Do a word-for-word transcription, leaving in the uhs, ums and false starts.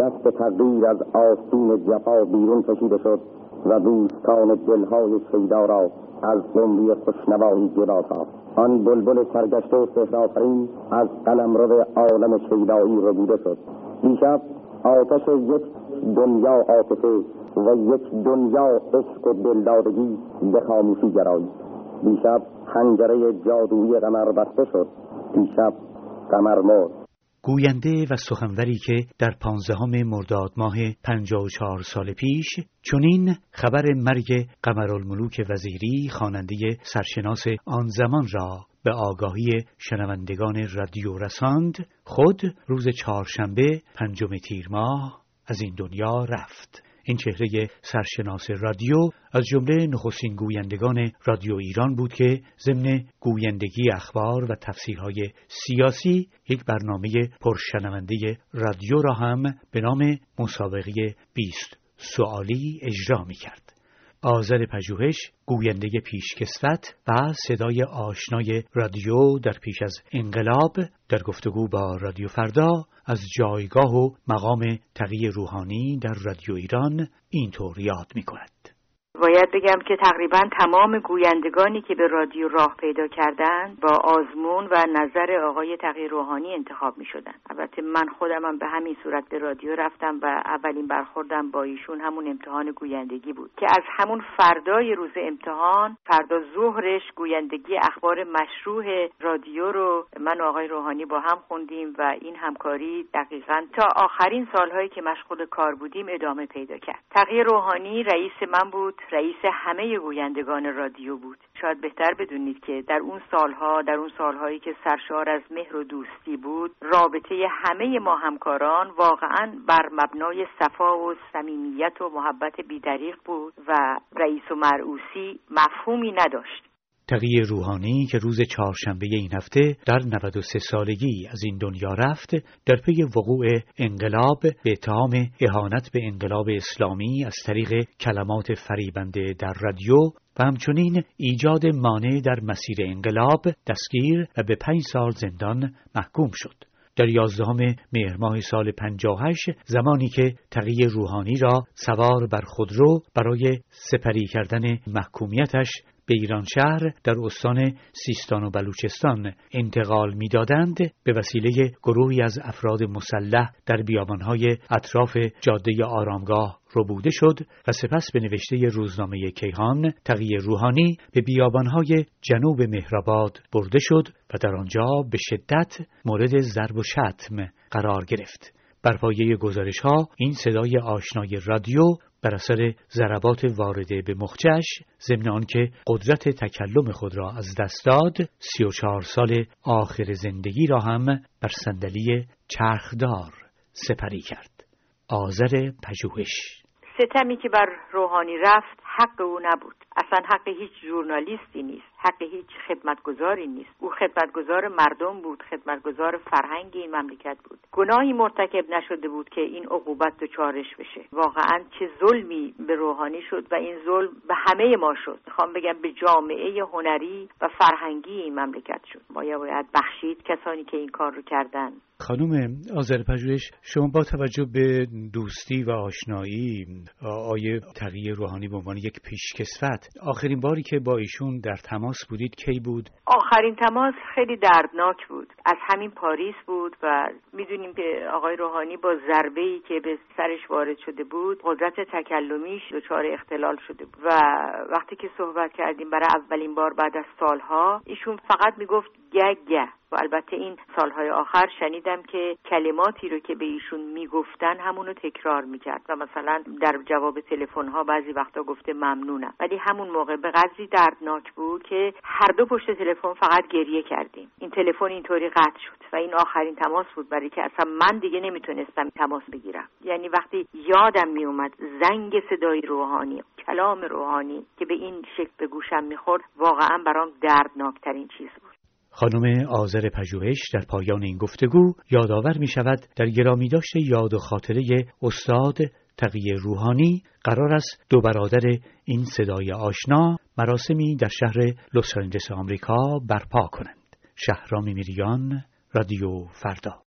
دست تقدیر از آستین جفا بیرون کشیده شد و دوستان دلهای شیدا را از عمری خوشنوایی جدا ساخت. آن بلبل سرگشته سحرآفرین از قلمرو عالم شیدایی ربوده شد. دیشب آتش یک دنیا عاطفه و یک دنیا عشق و دلدادگی به خاموشی گرایید. دیشب حنجره جادویی قمر بسته شد. دیشب قمر مرد. گوینده و سخنوری که در پانزدهم مرداد ماه پنجاه و چهار سال پیش چنین خبر مرگ قمرالملوک وزیری خواننده سرشناس آن زمان را به آگاهی شنوندگان رادیو رساند، خود روز چهارشنبه پنجم تیر ماه از این دنیا رفت. این چهره سرشناس رادیو از جمله نخستین گویندگان رادیو ایران بود که ضمن گویندگی اخبار و تفسیرهای سیاسی یک برنامه پرشنونده رادیو را هم به نام مسابقه بیست سوالی اجرا می کرد. آذر پژوهش، گوینده پیشکسوت و صدای آشنای رادیو در پیش از انقلاب، در گفتگو با رادیو فردا از جایگاه و مقام تقی روحانی در رادیو ایران اینطور یاد می کند. باید بگم که تقریبا تمام گویندگانی که به رادیو راه پیدا کردند با آزمون و نظر آقای تقی روحانی انتخاب می شدن. البته من خودم هم به همین صورت به رادیو رفتم و اولین برخوردم با ایشون همون امتحان گویندگی بود که از همون فردای روز امتحان، فردا ظهرش، گویندگی اخبار مشروع رادیو رو من و آقای روحانی با هم خوندیم و این همکاری دقیقاً تا آخرین سالهایی که مشغول کار بودیم ادامه پیدا کرد. تقی روحانی رئیس من بود، رئیس همه گویندگان رادیو بود. شاید بهتر بدونید که در اون سالها، در اون سالهایی که سرشار از مهر و دوستی بود، رابطه همه ما همکاران واقعاً بر مبنای صفا و صمیمیت و محبت بی‌دریغ بود و رئیس و مرعوسی مفهومی نداشت. تقی روحانی که روز چهارشنبه این هفته در نود و سه سالگی از این دنیا رفت، در پی وقوع انقلاب به اتهام اهانت به انقلاب اسلامی از طریق کلمات فریبنده در رادیو و همچنین ایجاد مانع در مسیر انقلاب دستگیر و به پنج سال زندان محکوم شد. در یازدهم مهر ماه سال پنجاه و هشت، زمانی که تقی روحانی را سوار بر خودرو برای سپری کردن محکومیتش به ایران شهر در استان سیستان و بلوچستان انتقال می‌دادند، به وسیله گروهی از افراد مسلح در بیابان‌های اطراف جاده آرامگاه ربوده شد و سپس به نوشته روزنامه کیهان تقی روحانی به بیابان‌های جنوب مهرآباد برده شد و در آنجا به شدت مورد ضرب و شتم قرار گرفت. بر پایه گزارش‌ها این صدای آشنای رادیو بر اثر ضربات وارده به مخچش، ضمن آنکه قدرت تکلم خود را از دست داد، سی و چهار سال آخر زندگی را هم بر صندلی چرخدار سپری کرد. آذر پژوهش. ستمی که بر روحانی رفت حق او نبود. اصلا حق هیچ ژورنالیستی نیست، حق هیچ خدمتگزاری نیست. او خدمتگزار مردم بود، خدمتگزار فرهنگ این مملکت بود. گناهی مرتکب نشده بود که این عقوبت دچارش بشه. واقعا چه ظلمی به روحانی شد و این ظلم به همه ما شد. میخوام بگم به جامعه هنری و فرهنگی این مملکت شد. ما باید بخشید کسانی که این کار رو کردن. خانم آذر پژوهش، شما با توجه به دوستی و آشنایی آقای تقی روحانی به عنوان یک پیشکسوت، آخرین باری که با ایشون در تماس بودید کی بود؟ آخرین تماس خیلی دردناک بود. از همین پاریس بود و میدونیم که آقای روحانی با ضربه‌ای که به سرش وارد شده بود، قدرت تکلمیش دچار اختلال شده بود و وقتی که صحبت کردیم برای اولین بار بعد از سالها، ایشون فقط میگفت گه گه. و البته این سالهای آخر شنیدم که کلماتی رو که به ایشون میگفتن همونو تکرار میکرد و مثلا در جواب تلفن‌ها بعضی وقتا گفته ممنونم، ولی همون موقع به قدری دردناک بود که هر دو پشت تلفن فقط گریه کردیم. این تلفن اینطوری قطع شد و این آخرین تماس بود، برای که اصلا من دیگه نمیتونستم تماس بگیرم. یعنی وقتی یادم میومد زنگ صدای روحانی، کلام روحانی که به این شکل به گوشم میخورد، واقعا برام دردناکترین چیز بود. خانم آذر پژوهش در پایان این گفتگو یادآور می شود در گرامی داشت یاد و خاطره استاد تقی روحانی قرار است دو برادر این صدای آشنا مراسمی در شهر لس آنجلس آمریکا برپا کنند. شهرام میریان، رادیو فردا.